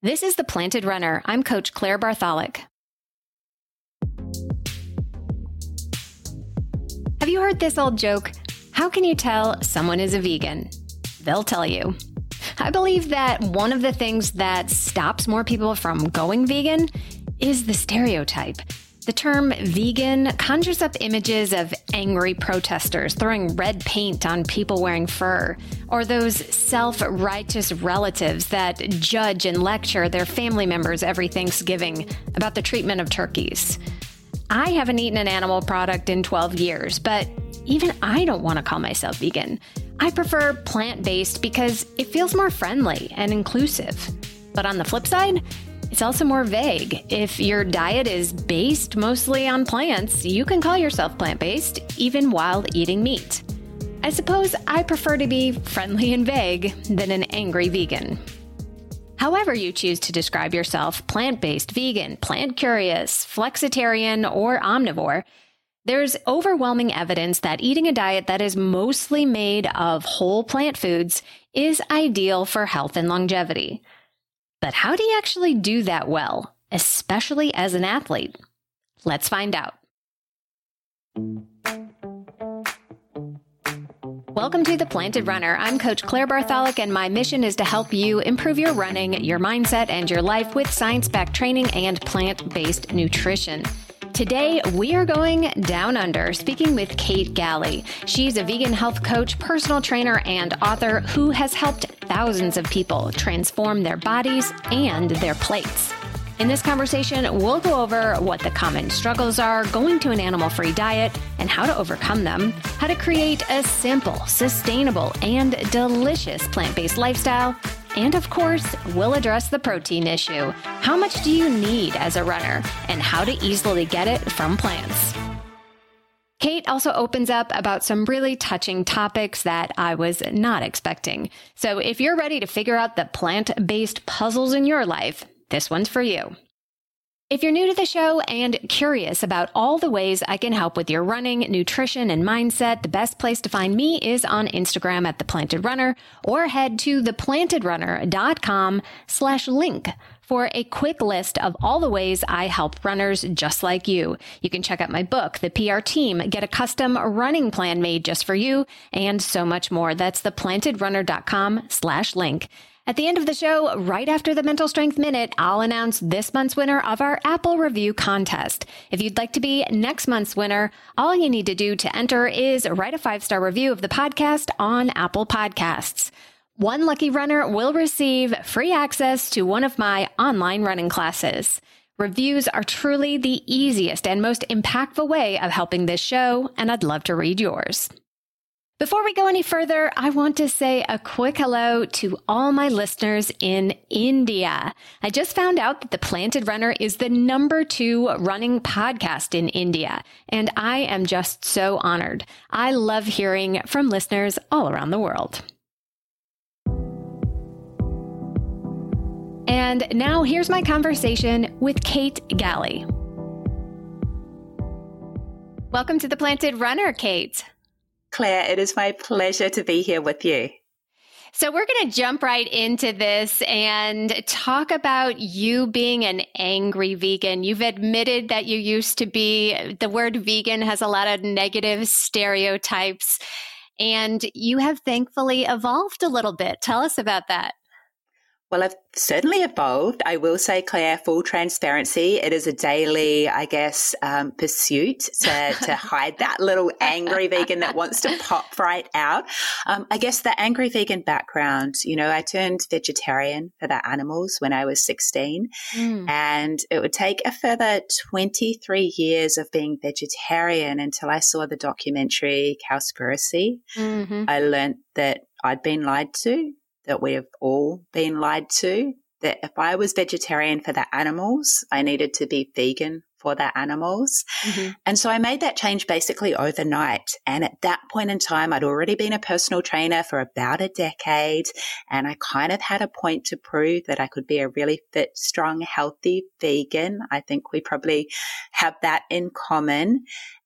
This is The Planted Runner. I'm Coach Claire Bartholic. Have you heard this old joke? How can you tell someone is a vegan? They'll tell you. I believe that one of the things that stops more people from going vegan is the stereotype. The term vegan conjures up images of angry protesters throwing red paint on people wearing fur, or those self-righteous relatives that judge and lecture their family members every Thanksgiving about the treatment of turkeys. I haven't eaten an animal product in 12 years, but even I don't want to call myself vegan. I prefer plant-based because it feels more friendly and inclusive. But on the flip side, it's also more vague. If your diet is based mostly on plants, you can call yourself plant-based even while eating meat. I suppose I prefer to be friendly and vague than an angry vegan. However you choose to describe yourself, plant-based, vegan, plant-curious, flexitarian, or omnivore, there's overwhelming evidence that eating a diet that is mostly made of whole plant foods is ideal for health and longevity. But how do you actually do that well, especially as an athlete? Let's find out. Welcome to The Planted Runner. I'm Coach Claire Bartholic, and my mission is to help you improve your running, your mindset, and your life with science-backed training and plant-based nutrition. Today, we are going down under, speaking with Kate Galley. She's a vegan health coach, personal trainer, and author who has helped thousands of people transform their bodies and their plates. In this conversation, we'll go over what the common struggles are going to an animal-free diet and how to overcome them, how to create a simple, sustainable, and delicious plant-based lifestyle, and of course, we'll address the protein issue. How much do you need as a runner, and how to easily get it from plants? Kate also opens up about some really touching topics that I was not expecting. So if you're ready to figure out the plant-based puzzles in your life, this one's for you. If you're new to the show and curious about all the ways I can help with your running, nutrition, and mindset, the best place to find me is on Instagram at The Planted Runner, or head to theplantedrunner.com/link for a quick list of all the ways I help runners just like you. You can check out my book, The PR Team, get a custom running plan made just for you, and so much more. That's theplantedrunner.com/link. At the end of the show, right after the Mental Strength Minute, I'll announce this month's winner of our Apple Review contest. If you'd like to be next month's winner, all you need to do to enter is write a 5-star review of the podcast on Apple Podcasts. One lucky runner will receive free access to one of my online running classes. Reviews are truly the easiest and most impactful way of helping this show, and I'd love to read yours. Before we go any further, I want to say a quick hello to all my listeners in India. I just found out that The Planted Runner is the #2 running podcast in India, and I am just so honored. I love hearing from listeners all around the world. And now here's my conversation with Kate Galley. Welcome to The Planted Runner, Kate. Claire, it is my pleasure to be here with you. So we're going to jump right into this and talk about you being an angry vegan. You've admitted that you used to be. The word vegan has a lot of negative stereotypes, and you have thankfully evolved a little bit. Tell us about that. Well, I've certainly evolved. I will say, Claire, full transparency, it is a daily, pursuit to hide that little angry vegan that wants to pop right out. I guess the angry vegan background, I turned vegetarian for the animals when I was 16, and it would take a further 23 years of being vegetarian until I saw the documentary Cowspiracy. Mm-hmm. I learned that I'd been lied to, that we have all been lied to, that if I was vegetarian for the animals, I needed to be vegan for the animals. Mm-hmm. And so I made that change basically overnight. And at that point in time, I'd already been a personal trainer for about a decade. And I kind of had a point to prove that I could be a really fit, strong, healthy vegan. I think we probably have that in common.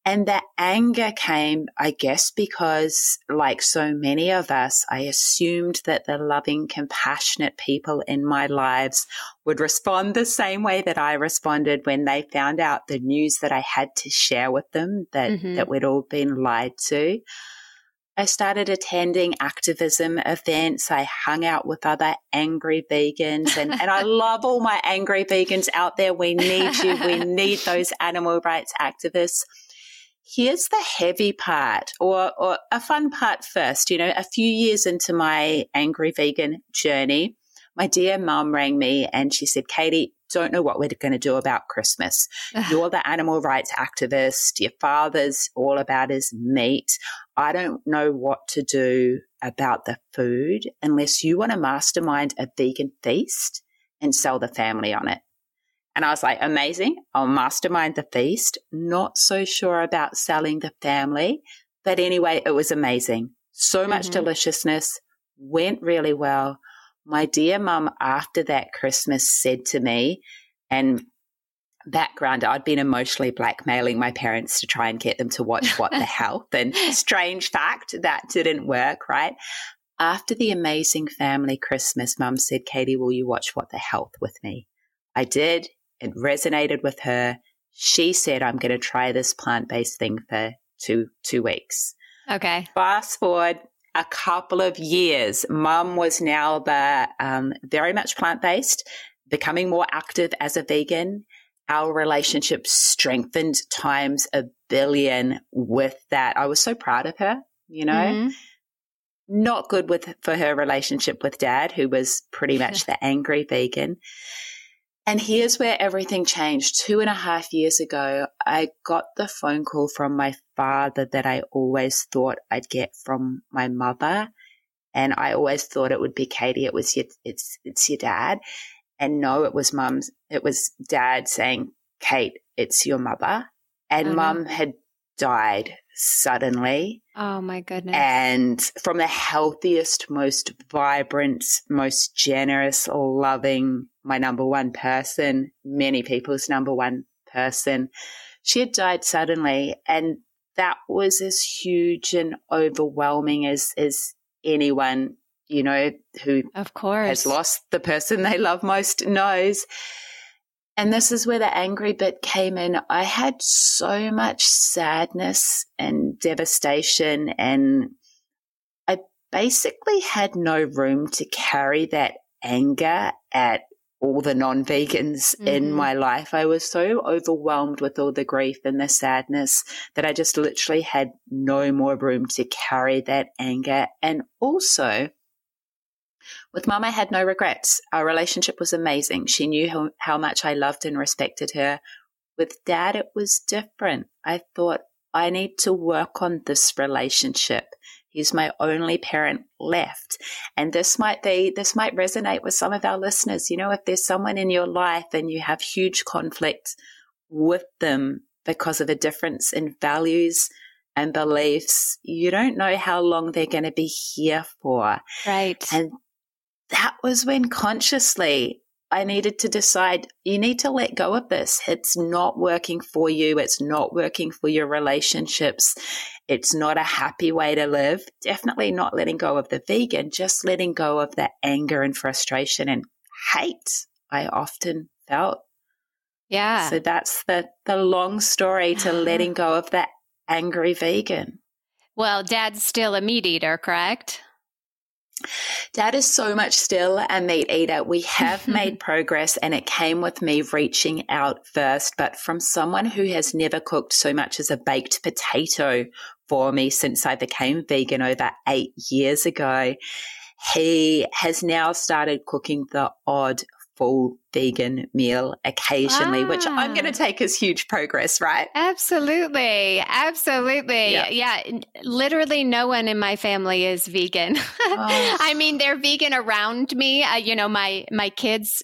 And the anger came, I guess, because like so many of us, I assumed that the loving, compassionate people in my lives would respond the same way that I responded when they found out the news that I had to share with them, that we'd all been lied to. I started attending activism events. I hung out with other angry vegans, and I love all my angry vegans out there. We need you. We need those animal rights activists. Here's the heavy part, or a fun part first. A few years into my angry vegan journey, my dear mum rang me and she said, Katie, don't know what we're going to do about Christmas. You're the animal rights activist. Your father's all about his meat. I don't know what to do about the food unless you want to mastermind a vegan feast and sell the family on it. And I was like, amazing. I'll mastermind the feast. Not so sure about selling the family. But anyway, it was amazing. So much deliciousness. Went really well. My dear mum, after that Christmas, said to me, and background, I'd been emotionally blackmailing my parents to try and get them to watch What the Health. And strange fact, that didn't work, right? After the amazing family Christmas, Mum said, Katie, will you watch What the Health with me? I did. It resonated with her. She said, I'm going to try this plant-based thing for two weeks. Okay. Fast forward a couple of years. Mum was now very much plant-based, becoming more active as a vegan. Our relationship strengthened times a billion with that. I was so proud of her, Not good for her relationship with Dad, who was pretty much the angry vegan. And here's where everything changed. 2.5 years ago, I got the phone call from my father that I always thought I'd get from my mother. And I always thought it would be Katie. It's your dad. And no, it was Dad saying, Kate, it's your mother. And Mum had died suddenly. Oh my goodness. And from the healthiest, most vibrant, most generous, loving, my number one person, many people's number one person, she had died suddenly. And that was as huge and overwhelming as anyone, who of course has lost the person they love most knows. And this is where the angry bit came in. I had so much sadness and devastation, and I basically had no room to carry that anger at all the non-vegans in my life. I was so overwhelmed with all the grief and the sadness that I just literally had no more room to carry that anger. And also, with Mum, I had no regrets. Our relationship was amazing. She knew how much I loved and respected her. With Dad, it was different. I thought, I need to work on this relationship. He's my only parent left. And this might resonate with some of our listeners. If there's someone in your life and you have huge conflict with them because of a difference in values and beliefs, you don't know how long they're going to be here for. Right. And that was when consciously I needed to decide, you need to let go of this. It's not working for you. It's not working for your relationships. It's not a happy way to live. Definitely not letting go of the vegan, just letting go of the anger and frustration and hate I often felt. Yeah. So that's the long story to letting go of that angry vegan. Well, Dad's still a meat eater, correct? Dad is so much still a meat eater. We have made progress, and it came with me reaching out first, but from someone who has never cooked so much as a baked potato for me since I became vegan over 8 years ago. He has now started cooking the odd full vegan meal occasionally, which I'm going to take as huge progress, right? Absolutely. Absolutely. Yeah. Literally no one in my family is vegan. I mean, they're vegan around me. My kids,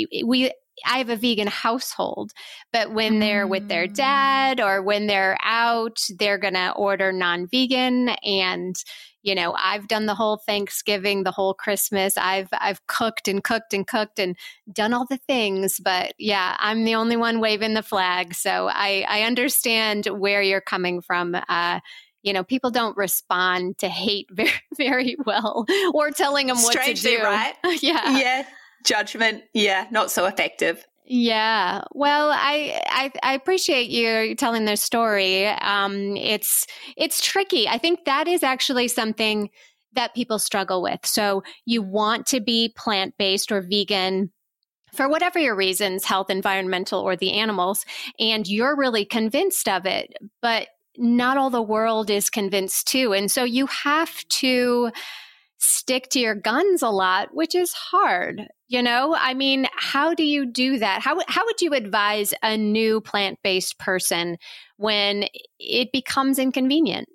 I have a vegan household, but when they're with their dad or when they're out, they're going to order non-vegan. And, I've done the whole Thanksgiving, the whole Christmas. I've cooked and cooked and cooked and done all the things. But yeah, I'm the only one waving the flag. So I understand where you're coming from. People don't respond to hate very, very well, or telling them what to do. Right? Yeah. Yeah. Judgment. Yeah. Not so effective. Yeah. Well, I appreciate you telling this story. It's tricky. I think that is actually something that people struggle with. So you want to be plant-based or vegan for whatever your reasons, health, environmental, or the animals, and you're really convinced of it, but not all the world is convinced too. And so you have to stick to your guns a lot, which is hard. How do you do that? How would you advise a new plant-based person when it becomes inconvenient?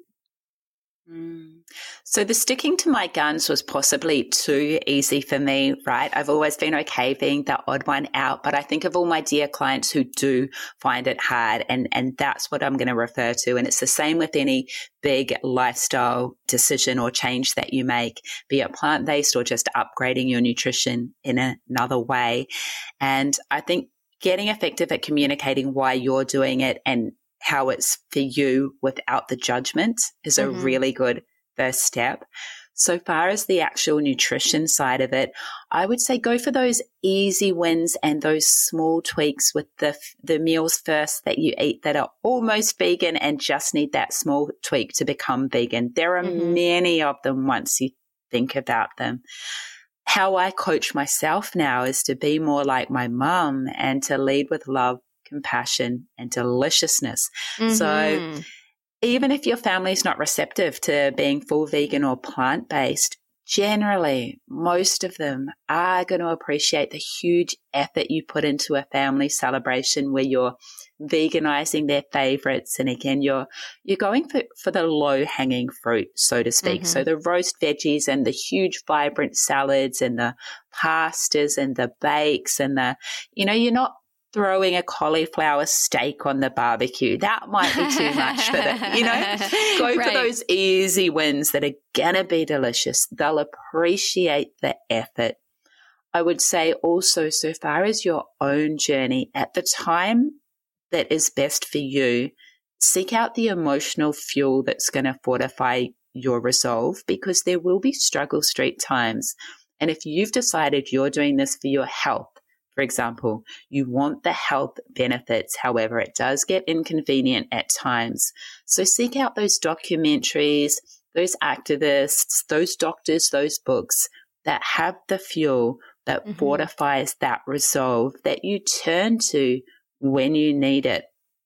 So the sticking to my guns was possibly too easy for me, right? I've always been okay being the odd one out, but I think of all my dear clients who do find it hard, and that's what I'm going to refer to. And it's the same with any big lifestyle decision or change that you make, be it plant-based or just upgrading your nutrition in another way. And I think getting effective at communicating why you're doing it and how it's for you without the judgment is a really good first step. So far as the actual nutrition side of it, I would say go for those easy wins and those small tweaks with the meals first that you eat that are almost vegan and just need that small tweak to become vegan. There are many of them once you think about them. How I coach myself now is to be more like my mum and to lead with love, compassion, and deliciousness. So even if your family is not receptive to being full vegan or plant-based, generally, most of them are going to appreciate the huge effort you put into a family celebration where you're veganizing their favorites. And again, you're going for the low-hanging fruit, so to speak. So the roast veggies and the huge vibrant salads and the pastas and the bakes and you're not throwing a cauliflower steak on the barbecue. That might be too much for them, Go for those easy wins that are going to be delicious. They'll appreciate the effort. I would say also, so far as your own journey, at the time that is best for you, seek out the emotional fuel that's going to fortify your resolve, because there will be struggle street times. And if you've decided you're doing this for your health, for example, you want the health benefits. However, it does get inconvenient at times. So seek out those documentaries, those activists, those doctors, those books that have the fuel that fortifies that resolve that you turn to when you need it.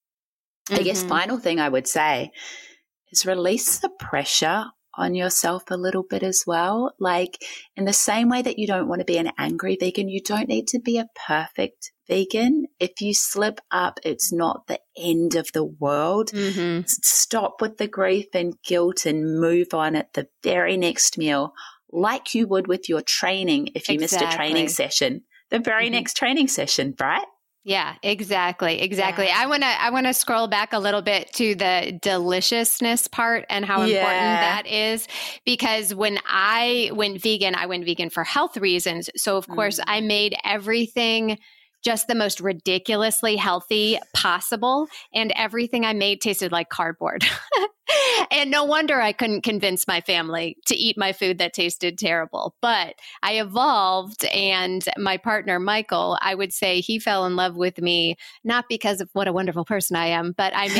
I guess final thing I would say is release the pressure on yourself a little bit as well. Like in the same way that you don't want to be an angry vegan, you don't need to be a perfect vegan. If you slip up, it's not the end of the world. Stop with the grief and guilt and move on at the very next meal, like you would with your training if you missed a training session, the very next training session, right? Yeah, exactly. Yeah. I want to scroll back a little bit to the deliciousness part and how important that is, because when I went vegan for health reasons. So of course I made everything just the most ridiculously healthy possible, and everything I made tasted like cardboard. And no wonder I couldn't convince my family to eat my food that tasted terrible. But I evolved, and my partner, Michael, I would say he fell in love with me, not because of what a wonderful person I am, but I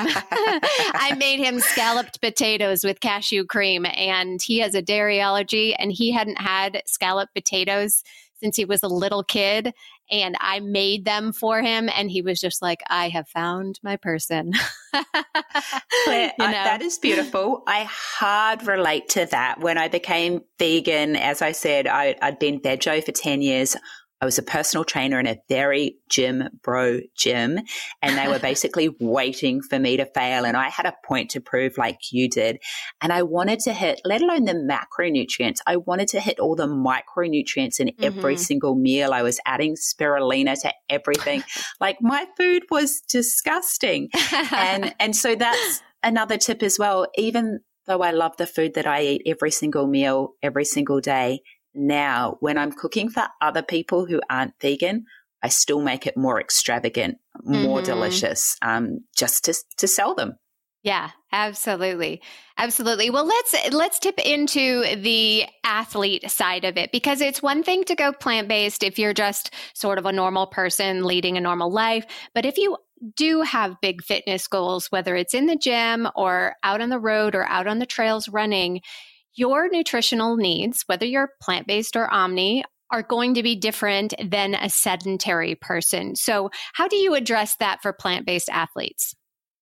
made him scalloped potatoes with cashew cream, and he has a dairy allergy, and he hadn't had scalloped potatoes since he was a little kid. And I made them for him, and he was just like, I have found my person. Claire, that is beautiful. I hard relate to that. When I became vegan, as I said, I'd been veggie for 10 years. I was a personal trainer in a very bro gym, and they were basically waiting for me to fail. And I had a point to prove, like you did. And I wanted to hit, let alone the macronutrients, I wanted to hit all the micronutrients in every single meal. I was adding spirulina to everything. Like my food was disgusting. And so that's another tip as well. Even though I love the food that I eat every single meal, every single day, now when I'm cooking for other people who aren't vegan, I still make it more extravagant, more delicious, just to sell them. Yeah, absolutely. Absolutely. Well, let's tip into the athlete side of it, because it's one thing to go plant-based if you're just sort of a normal person leading a normal life. But if you do have big fitness goals, whether it's in the gym or out on the road or out on the trails running, your nutritional needs, whether you're plant-based or omni, are going to be different than a sedentary person. So how do you address that for plant-based athletes?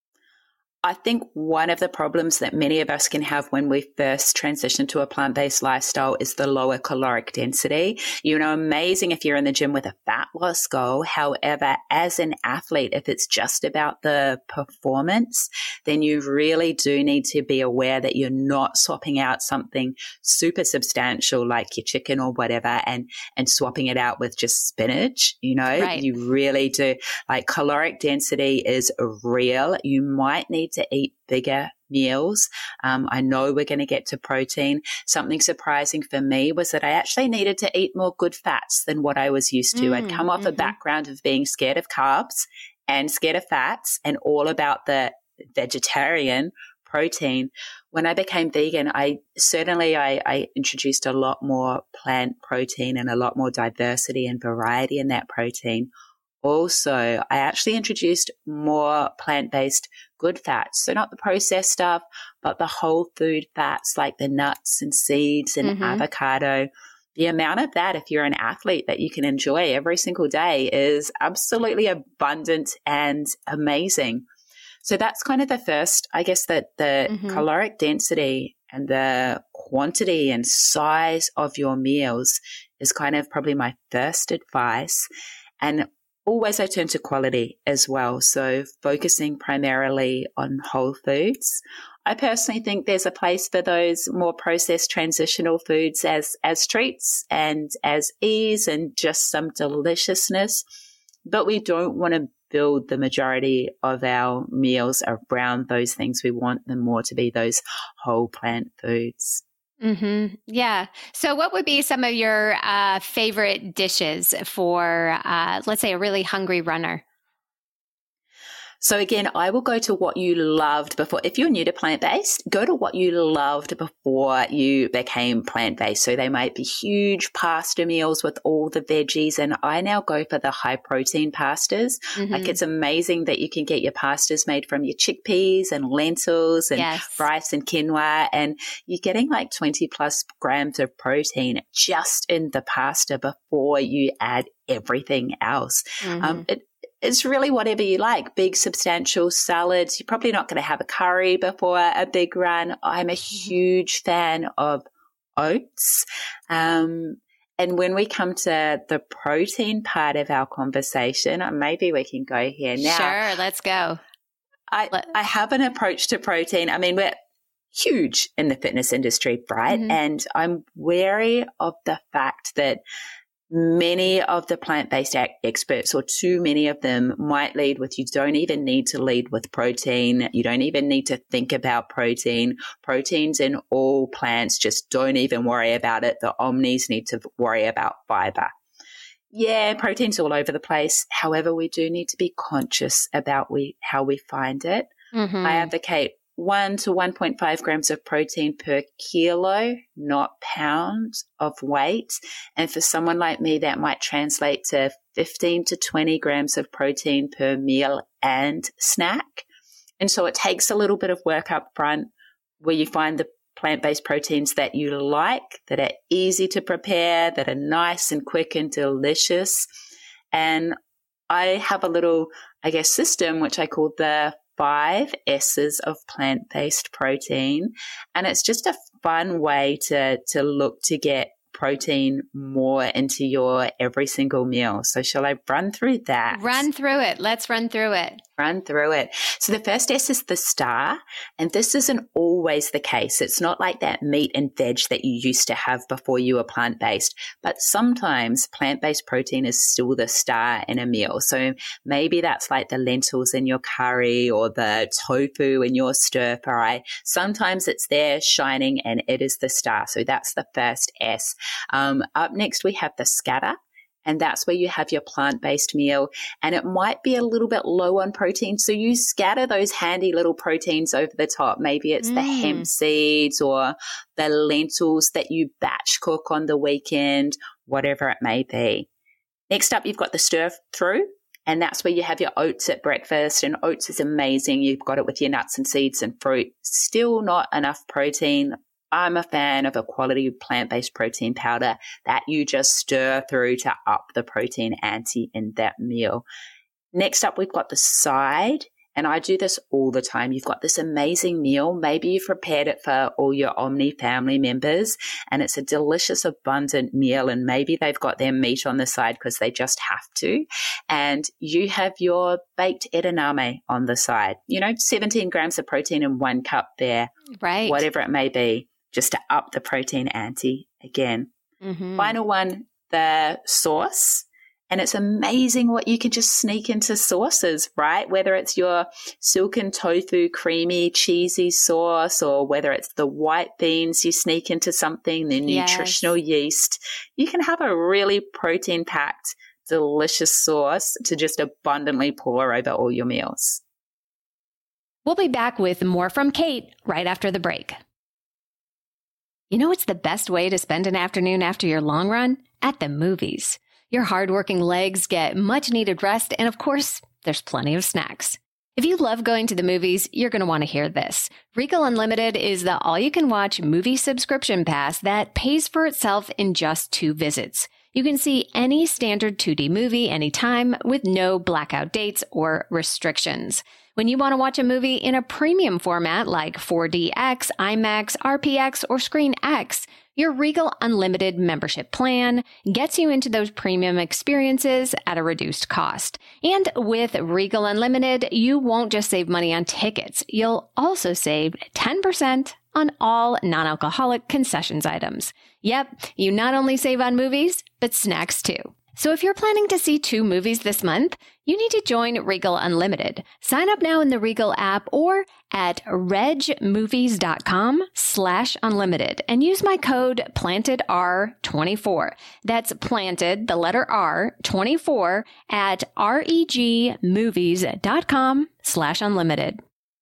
I think one of the problems that many of us can have when we first transition to a plant-based lifestyle is the lower caloric density. Amazing if you're in the gym with a fat loss goal. However, as an athlete, if it's just about the performance, then you really do need to be aware that you're not swapping out something super substantial like your chicken or whatever and swapping it out with just spinach. Right. You really do. Like, caloric density is real. You might need to eat bigger meals. I know we're going to get to protein. Something surprising for me was that I actually needed to eat more good fats than what I was used to. I'd come off a background of being scared of carbs and scared of fats and all about the vegetarian protein. When I became vegan, I introduced a lot more plant protein and a lot more diversity and variety in that protein. Also, I actually introduced more plant-based good fats. So not the processed stuff, but the whole food fats like the nuts and seeds and avocado. The amount of that, if you're an athlete, that you can enjoy every single day is absolutely abundant and amazing. So that's kind of the first, I guess, that the caloric density and the quantity and size of your meals is kind of probably my first advice. And always I turn to quality as well. So focusing primarily on whole foods. I personally think there's a place for those more processed transitional foods as treats and as ease and just some deliciousness. But we don't want to build the majority of our meals around those things. We want them more to be those whole plant foods. Yeah. So what would be some of your favorite dishes for, let's say, a really hungry runner? So again, I will go to what you loved before. If you're new to plant-based, go to what you loved before you became plant-based. So they might be huge pasta meals with all the veggies. And I now go for the high protein pastas. Like, it's amazing that you can get your pastas made from your chickpeas and lentils and rice and quinoa. And you're getting like 20 plus grams of protein just in the pasta before you add everything else. It's really whatever you like. Big, substantial salads. You're probably not going to have a curry before a big run. I'm a huge fan of oats. And when we come to the protein part of our conversation, maybe we can go here now. Sure, let's go. I have an approach to protein. I mean, we're huge in the fitness industry, right? And I'm wary of the fact that many of the plant-based experts, or too many of them, might lead with, you don't even need to lead with protein. You don't even need to think about protein. Protein's in all plants. Just don't even worry about it. The omnis need to worry about fiber. Yeah, protein's all over the place. However, we do need to be conscious about how we find it. I advocate 1 to 1.5 grams of protein per kilo, not pound of weight. And for someone like me, that might translate to 15 to 20 grams of protein per meal and snack. And so it takes a little bit of work up front where you find the plant-based proteins that you like, that are easy to prepare, that are nice and quick and delicious. And I have a little, system which I call the 5 S's of plant-based protein. And it's just a fun way to look to get protein more into your every single meal. So shall I run through that? Run through it. Let's run through it. Run through it. So the first S is the star, and this isn't always the case. It's not like that meat and veg that you used to have before you were plant-based, but sometimes plant-based protein is still the star in a meal. So maybe that's like the lentils in your curry or the tofu in your stir fry. Sometimes it's there shining and it is the star. So that's the first S. Up next, we have the scatter. And that's where you have your plant-based meal, and it might be a little bit low on protein. So you scatter those handy little proteins over the top. Maybe it's the hemp seeds or the lentils that you batch cook on the weekend, whatever it may be. Next up, you've got the stir through, and that's where you have your oats at breakfast, and oats is amazing. You've got it with your nuts and seeds and fruit. Still not enough protein. I'm a fan of a quality plant-based protein powder that you just stir through to up the protein ante in that meal. Next up, we've got the side, and I do this all the time. You've got this amazing meal. Maybe you've prepared it for all your Omni family members, and it's a delicious, abundant meal, and maybe they've got their meat on the side because they just have to. And you have your baked edamame on the side. 17 grams of protein in 1 cup there. Right. Whatever it may be, just to up the protein ante again. Final one, the sauce. And it's amazing what you can just sneak into sauces, right? Whether it's your silken tofu, creamy, cheesy sauce, or whether it's the white beans you sneak into something, the nutritional yeast. You can have a really protein-packed, delicious sauce to just abundantly pour over all your meals. We'll be back with more from Kate right after the break. You know what's the best way to spend an afternoon after your long run? At the movies. Your hardworking legs get much needed rest, and of course, there's plenty of snacks. If you love going to the movies, you're going to want to hear this. Regal Unlimited is the all-you-can-watch movie subscription pass that pays for itself in just 2 visits. You can see any standard 2D movie anytime with no blackout dates or restrictions. When you want to watch a movie in a premium format like 4DX, IMAX, RPX, or Screen X, your Regal Unlimited membership plan gets you into those premium experiences at a reduced cost. And with Regal Unlimited, you won't just save money on tickets. You'll also save 10% on all non-alcoholic concessions items. Yep, you not only save on movies, but snacks too. So if you're planning to see 2 movies this month, you need to join Regal Unlimited. Sign up now in the Regal app or at regmovies.com/unlimited and use my code PLANTEDR24. That's planted, the letter R, 24 at regmovies.com/unlimited.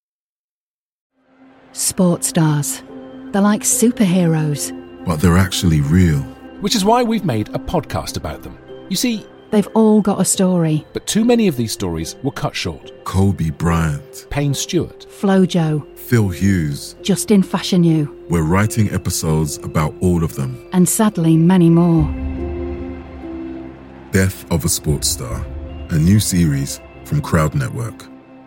Sports stars. They're like superheroes. But they're actually real. Which is why we've made a podcast about them. You see, they've all got a story. But too many of these stories were cut short. Kobe Bryant, Payne Stewart, Flojo, Phil Hughes, Justin Fashanu. We're writing episodes about all of them. And sadly, many more. Death of a Sports Star, a new series from Crowd Network.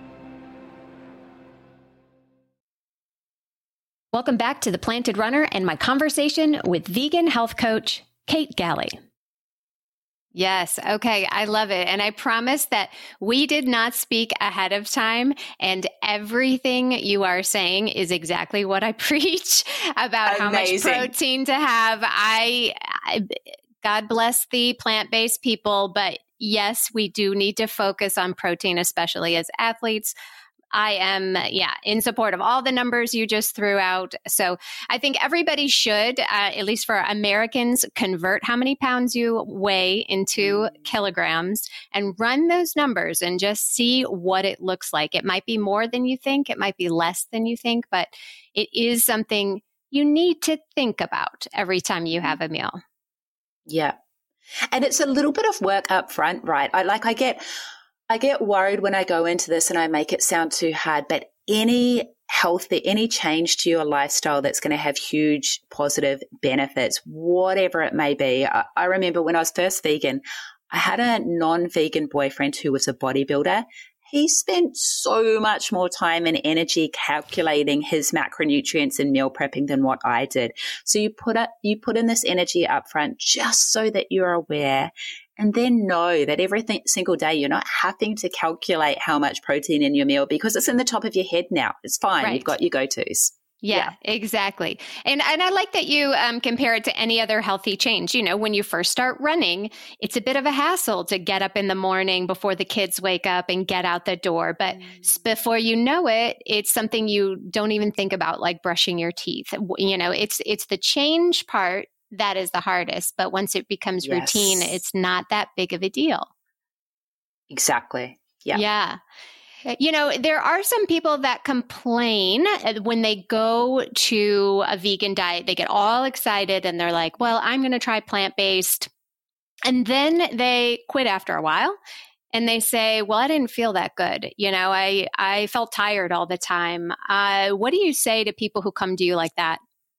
Welcome back to The Planted Runner and my conversation with vegan health coach, Kate Galley. Yes. Okay. I love it. And I promise that we did not speak ahead of time, and everything you are saying is exactly what I preach about. Amazing. How much protein to have. God bless the plant-based people, but yes, we do need to focus on protein, especially as athletes. I am, in support of all the numbers you just threw out. So I think everybody should, at least for Americans, convert how many pounds you weigh into kilograms and run those numbers and just see what it looks like. It might be more than you think. It might be less than you think, but it is something you need to think about every time you have a meal. Yeah. And it's a little bit of work up front, right? I get worried when I go into this and I make it sound too hard, but any change to your lifestyle that's going to have huge positive benefits, whatever it may be. I remember when I was first vegan, I had a non-vegan boyfriend who was a bodybuilder. he spent so much more time and energy calculating his macronutrients and meal prepping than what I did. So you put in this energy up front just so that you're aware, and then know that every single day you're not having to calculate how much protein in your meal because it's in the top of your head now. It's fine. Right. You've got your go-tos. Yeah, exactly. And I like that you compare it to any other healthy change. You know, when you first start running, it's a bit of a hassle to get up in the morning before the kids wake up and get out the door. But before you know it, it's something you don't even think about, like brushing your teeth. You know, it's the change part that is the hardest. But once it becomes routine, it's not that big of a deal. Exactly. Yeah. Yeah. You know, there are some people that complain when they go to a vegan diet, they get all excited and they're like, well, I'm going to try plant-based. And then they quit after a while and they say, well, I didn't feel that good. You know, I felt tired all the time. What do you say to people who come to you like that?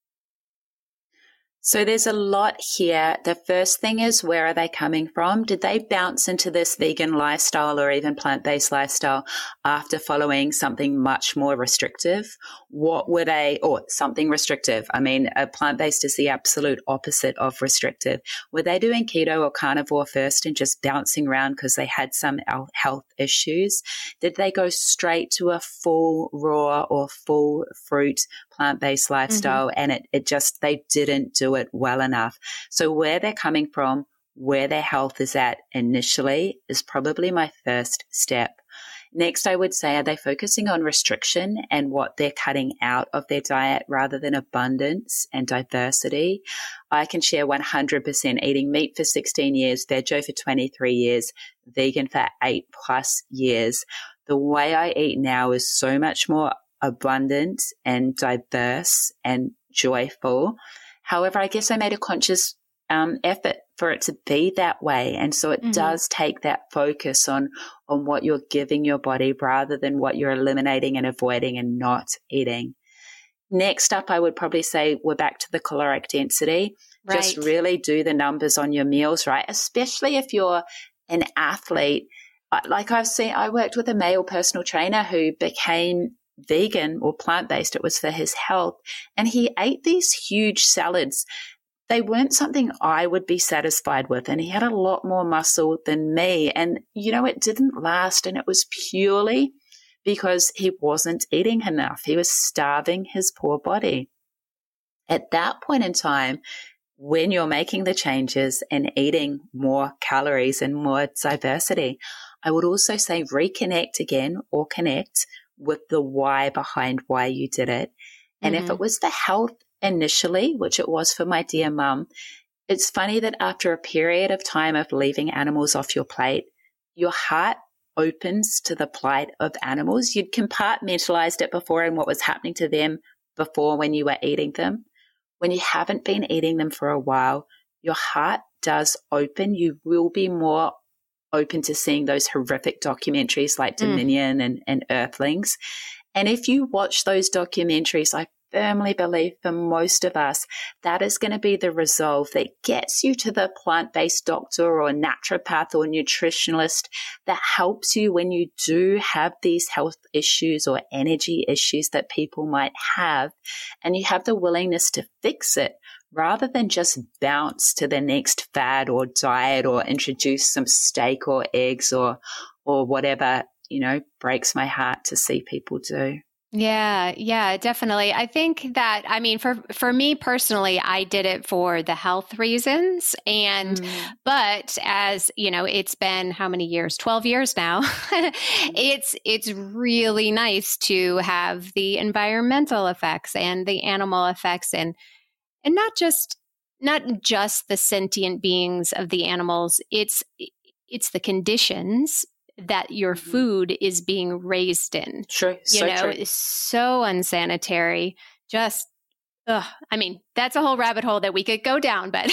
So there's a lot here. The first thing is, where are they coming from? Did they bounce into this vegan lifestyle or even plant-based lifestyle after following something much more restrictive? What were they, or something restrictive? I mean, a plant-based is the absolute opposite of restrictive. Were they doing keto or carnivore first and just bouncing around because they had some health issues? Did they go straight to a full raw or full fruit plant-based lifestyle and it just, they didn't do it well enough? So where they're coming from, where their health is at initially is probably my first step. Next, I would say, are they focusing on restriction and what they're cutting out of their diet rather than abundance and diversity? I can share 100% eating meat for 16 years, veggie for 23 years, vegan for 8+ years. The way I eat now is so much more abundant and diverse and joyful. However, I guess I made a conscious effort for it to be that way. And so it does take that focus on what you're giving your body rather than what you're eliminating and avoiding and not eating. Next up, I would probably say we're back to the caloric density. Right. Just really do the numbers on your meals, right? Especially if you're an athlete. Like I worked with a male personal trainer who became vegan or plant-based. It was for his health. And he ate these huge salads. They weren't something I would be satisfied with. And he had a lot more muscle than me. And, you know, it didn't last. And it was purely because he wasn't eating enough. He was starving his poor body. At that point in time, when you're making the changes and eating more calories and more diversity, I would also say reconnect again or connect with the why behind why you did it. And if it was the health initially, which it was for my dear mum, it's funny that after a period of time of leaving animals off your plate, your heart opens to the plight of animals. You'd compartmentalized it before and what was happening to them before when you were eating them. When you haven't been eating them for a while, your heart does open. You will be more open to seeing those horrific documentaries like Dominion and Earthlings. And if you watch those documentaries, I firmly believe for most of us, that is going to be the resolve that gets you to the plant-based doctor or naturopath or nutritionalist that helps you when you do have these health issues or energy issues that people might have, and you have the willingness to fix it rather than just bounce to the next fad or diet or introduce some steak or eggs or whatever, you know, breaks my heart to see people do. Yeah, definitely. I think that, I mean, for me personally, I did it for the health reasons. And, but as you know, it's been how many years? 12 years now. It's really nice to have the environmental effects and the animal effects and not just the sentient beings of the animals. It's the conditions that your food is being raised in. True. It's so unsanitary. Just, I mean, that's a whole rabbit hole that we could go down, but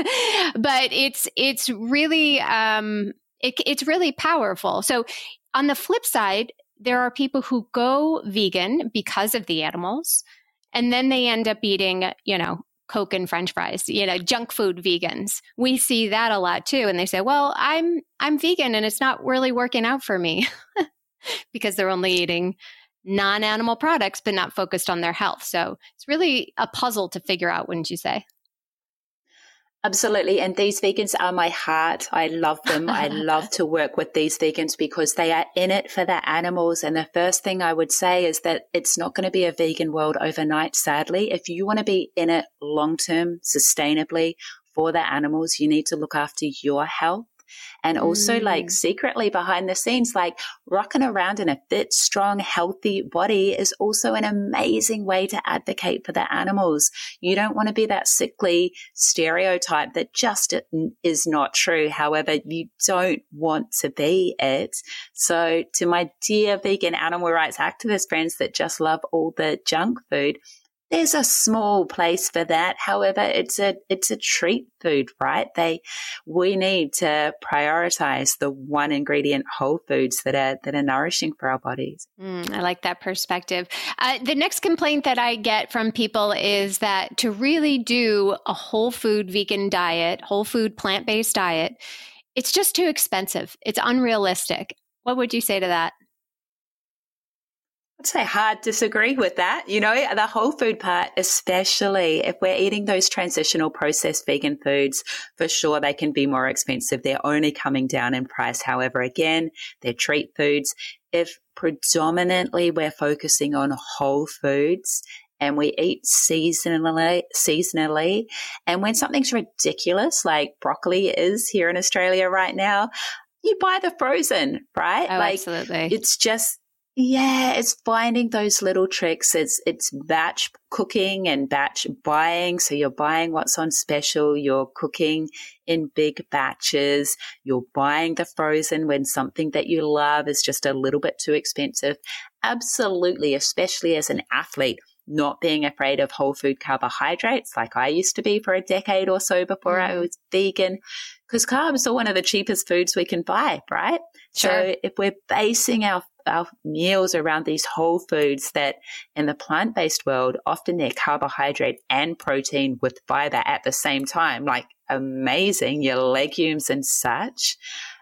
it's really, it's really powerful. So on the flip side, there are people who go vegan because of the animals, and then they end up eating, you know, Coke and French fries, you know, junk food vegans. We see that a lot too. And they say, well, I'm vegan and it's not really working out for me. because they're only eating non-animal products, but not focused on their health. So it's really a puzzle to figure out, wouldn't you say? Absolutely. And these vegans are my heart. I love them. I love to work with these vegans because they are in it for the animals. And the first thing I would say is that it's not going to be a vegan world overnight, sadly. If you want to be in it long-term, sustainably for the animals, you need to look after your health. And also like secretly behind the scenes, like rocking around in a fit, strong, healthy body is also an amazing way to advocate for the animals. You don't want to be that sickly stereotype that just is not true. However, you don't want to be it. So to my dear vegan animal rights activist friends that just love all the junk food, there's a small place for that. However, it's a treat food, right? We need to prioritize the one ingredient whole foods that are nourishing for our bodies. I like that perspective. The next complaint that I get from people is that to really do a whole food vegan diet, whole food plant-based diet, it's just too expensive. It's unrealistic. What would you say to that? I'd say hard disagree with that. You know, the whole food part, especially if we're eating those transitional processed vegan foods, for sure they can be more expensive. They're only coming down in price. However, again, they're treat foods. If predominantly we're focusing on whole foods and we eat seasonally, and when something's ridiculous, like broccoli is here in Australia right now, you buy the frozen, right? Oh, absolutely. It's just, yeah, it's finding those little tricks. It's batch cooking and batch buying. So you're buying what's on special. You're cooking in big batches. You're buying the frozen when something that you love is just a little bit too expensive. Absolutely, especially as an athlete, not being afraid of whole food carbohydrates like I used to be for a decade or so before I was vegan, because carbs are one of the cheapest foods we can buy, right? Sure. So if we're basing our meals around these whole foods that in the plant-based world, often they're carbohydrate and protein with fiber at the same time, like amazing, your legumes and such.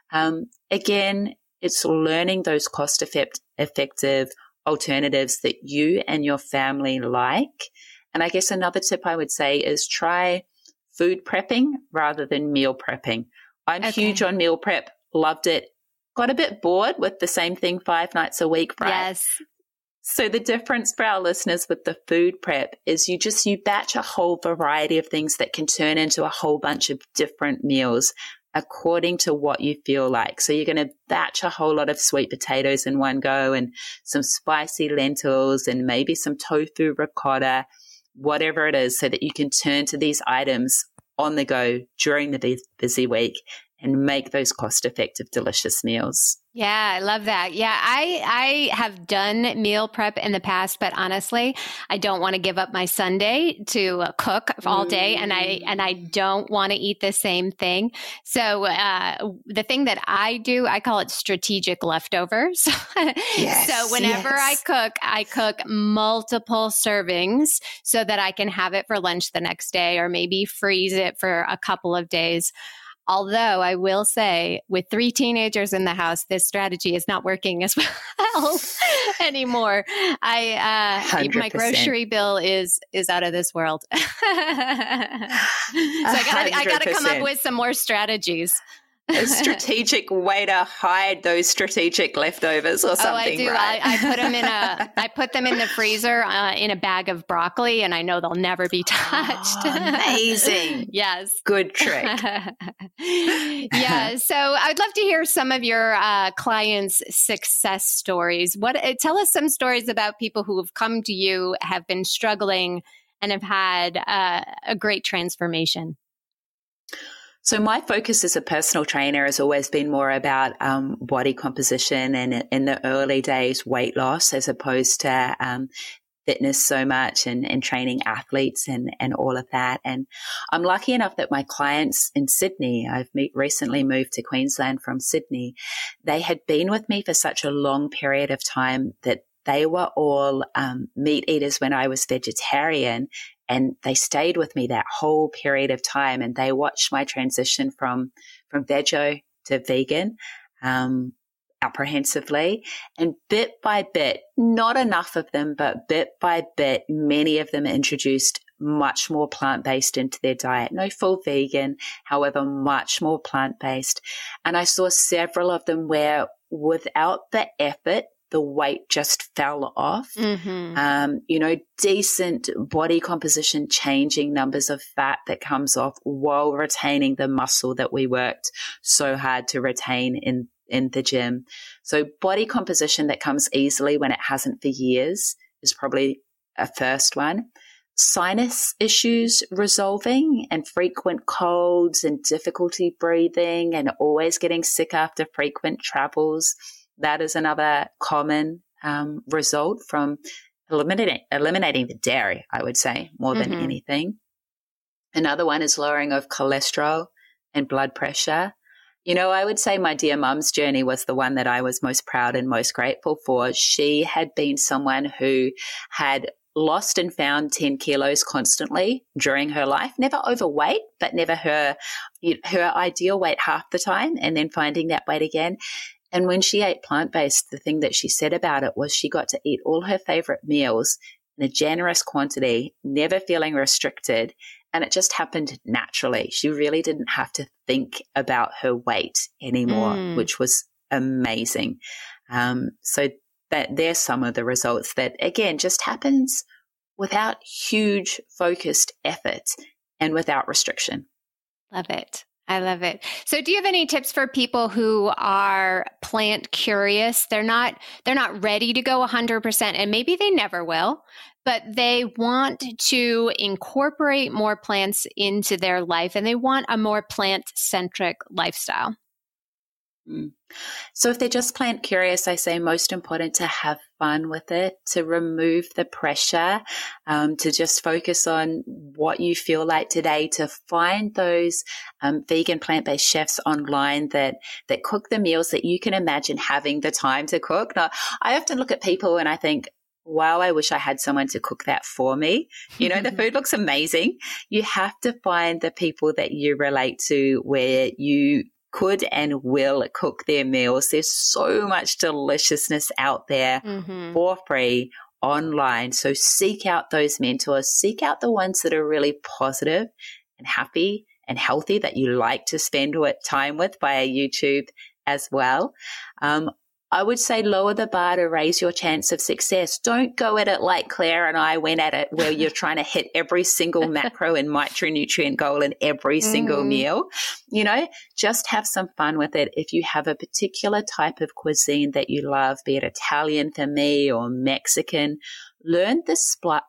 Again, it's learning those cost-effective alternatives that you and your family like. And I guess another tip I would say is try food prepping rather than meal prepping. I'm huge on meal prep, loved it. Got a bit bored with the same thing 5 nights a week, right? Yes. So the difference for our listeners with the food prep is you batch a whole variety of things that can turn into a whole bunch of different meals according to what you feel like. So you're going to batch a whole lot of sweet potatoes in one go and some spicy lentils and maybe some tofu ricotta, whatever it is, so that you can turn to these items on the go during the busy week and make those cost-effective, delicious meals. Yeah, I love that. Yeah, I have done meal prep in the past, but honestly, I don't want to give up my Sunday to cook all day, and I don't want to eat the same thing. So the thing that I do, I call it strategic leftovers. Yes, so whenever I cook multiple servings so that I can have it for lunch the next day, or maybe freeze it for a couple of days. Although I will say, with 3 teenagers in the house, this strategy is not working as well anymore. My grocery bill is out of this world. So I got to come up with some more strategies. A strategic way to hide those strategic leftovers or something. Oh, I do. Right? I put them in the freezer in a bag of broccoli, and I know they'll never be touched. Oh, amazing. Yes. Good trick. Yeah. So I'd love to hear some of your clients' success stories. Tell us some stories about people who have come to you, have been struggling, and have had a great transformation. So my focus as a personal trainer has always been more about body composition and in the early days, weight loss, as opposed to fitness so much and training athletes and all of that. And I'm lucky enough that my clients in Sydney, I've recently moved to Queensland from Sydney, they had been with me for such a long period of time that they were all meat eaters when I was vegetarian. And they stayed with me that whole period of time, and they watched my transition from veggie to vegan. apprehensively. And bit by bit, not enough of them, but bit by bit, many of them introduced much more plant-based into their diet. No full vegan, however, much more plant-based. And I saw several of them where without the effort, the weight just fell off. Decent body composition, changing numbers of fat that comes off while retaining the muscle that we worked so hard to retain in the gym. So body composition that comes easily when it hasn't for years is probably a first one. Sinus issues resolving and frequent colds and difficulty breathing and always getting sick after frequent travels. That is another common result from eliminating the dairy, I would say, more than anything. Another one is lowering of cholesterol and blood pressure. I would say my dear mum's journey was the one that I was most proud and most grateful for. She had been someone who had lost and found 10 kilos constantly during her life, never overweight, but never her ideal weight half the time, and then finding that weight again. And when she ate plant-based, the thing that she said about it was she got to eat all her favorite meals in a generous quantity, never feeling restricted. And it just happened naturally. She really didn't have to think about her weight anymore, which was amazing. So that there's some of the results that, again, just happens without huge focused effort and without restriction. Love it. I love it. So do you have any tips for people who are plant curious? They're not ready to go 100%, and maybe they never will, but they want to incorporate more plants into their life and they want a more plant-centric lifestyle. So if they're just plant curious, I say most important to have fun with it, to remove the pressure, to just focus on what you feel like today, to find those vegan plant-based chefs online that cook the meals that you can imagine having the time to cook. Now, I often look at people and I think, wow, I wish I had someone to cook that for me. The food looks amazing. You have to find the people that you relate to where you could and will cook their meals. There's so much deliciousness out there for free online. So seek out those mentors, seek out the ones that are really positive and happy and healthy that you like to spend time with via YouTube as well. I would say lower the bar to raise your chance of success. Don't go at it like Claire and I went at it, where you're trying to hit every single macro and micronutrient goal in every single meal. Just have some fun with it. If you have a particular type of cuisine that you love, be it Italian for me or Mexican, learn the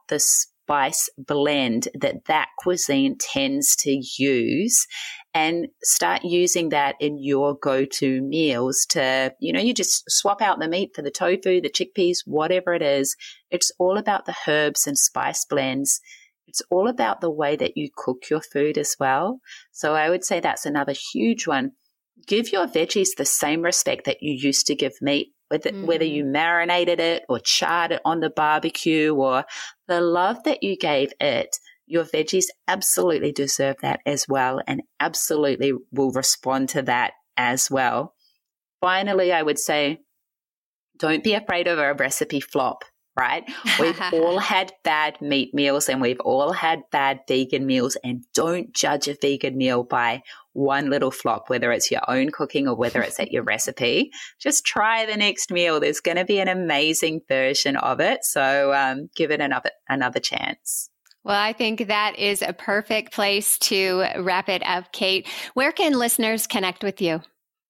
spice blend that cuisine tends to use and start using that in your go-to meals to, you just swap out the meat for the tofu, the chickpeas, whatever it is. It's all about the herbs and spice blends. It's all about the way that you cook your food as well. So I would say that's another huge one. Give your veggies the same respect that you used to give meat, whether you marinated it or charred it on the barbecue, or the love that you gave it. Your veggies absolutely deserve that as well, and absolutely will respond to that as well. Finally, I would say, don't be afraid of a recipe flop, right? We've all had bad meat meals and we've all had bad vegan meals, and don't judge a vegan meal by one little flop, whether it's your own cooking or whether it's at your recipe. Just try the next meal. There's going to be an amazing version of it. So give it another chance. Well, I think that is a perfect place to wrap it up, Kate. Where can listeners connect with you?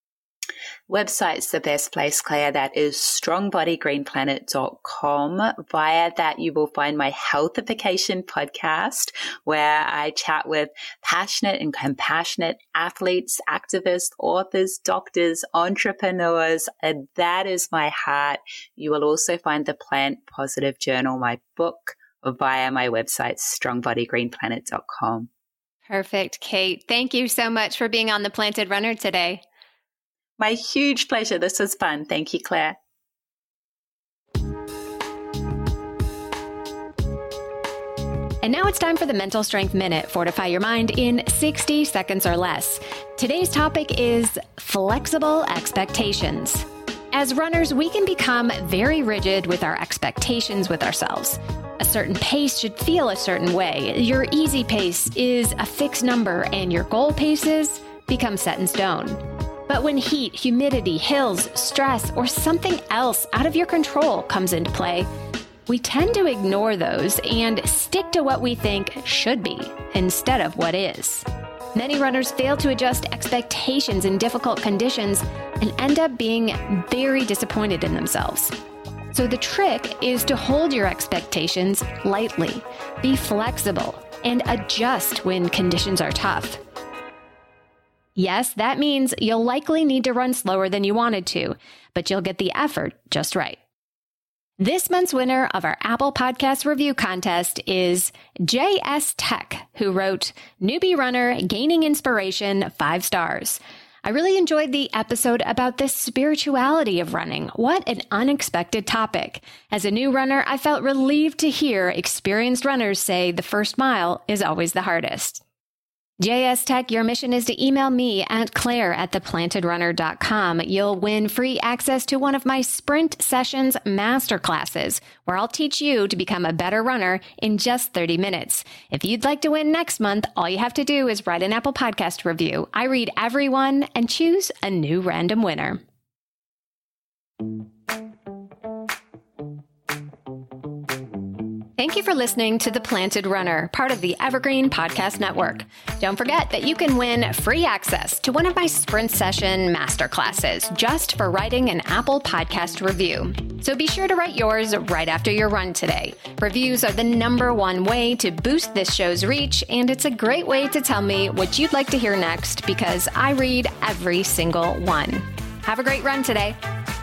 Website's the best place, Claire. That is strongbodygreenplanet.com. Via that, you will find my Healthification podcast, where I chat with passionate and compassionate athletes, activists, authors, doctors, entrepreneurs, and that is my heart. You will also find the Plant Positive Journal, my book, via my website, strongbodygreenplanet.com. Perfect, Kate. Thank you so much for being on The Planted Runner today. My huge pleasure. This was fun. Thank you, Claire. And now it's time for the Mental Strength Minute. Fortify your mind in 60 seconds or less. Today's topic is flexible expectations. As runners, we can become very rigid with our expectations with ourselves. A certain pace should feel a certain way. Your easy pace is a fixed number, and your goal paces become set in stone. But when heat, humidity, hills, stress, or something else out of your control comes into play, we tend to ignore those and stick to what we think should be instead of what is. Many runners fail to adjust expectations in difficult conditions and end up being very disappointed in themselves. So the trick is to hold your expectations lightly, be flexible, and adjust when conditions are tough. Yes, that means you'll likely need to run slower than you wanted to, but you'll get the effort just right. This month's winner of our Apple Podcast Review Contest is JS Tech, who wrote, "Newbie runner, gaining inspiration, 5 stars. I really enjoyed the episode about the spirituality of running. What an unexpected topic. As a new runner, I felt relieved to hear experienced runners say the first mile is always the hardest." JS Tech, your mission is to email me at claire@theplantedrunner.com. You'll win free access to one of my Sprint Sessions masterclasses, where I'll teach you to become a better runner in just 30 minutes. If you'd like to win next month, all you have to do is write an Apple Podcast review. I read every one and choose a new random winner. Thank you for listening to The Planted Runner, part of the Evergreen Podcast Network. Don't forget that you can win free access to one of my Sprint Session masterclasses just for writing an Apple Podcast review. So be sure to write yours right after your run today. Reviews are the #1 way to boost this show's reach, and it's a great way to tell me what you'd like to hear next because I read every single one. Have a great run today.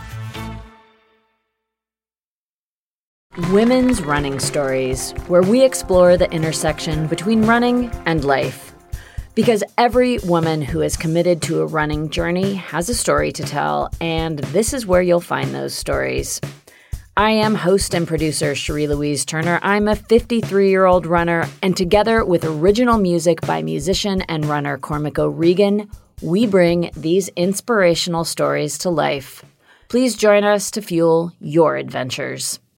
Women's Running Stories, where we explore the intersection between running and life. Because every woman who is committed to a running journey has a story to tell, and this is where you'll find those stories. I am host and producer Cherie Louise Turner. I'm a 53-year-old runner, and together with original music by musician and runner Cormac O'Regan, we bring these inspirational stories to life. Please join us to fuel your adventures.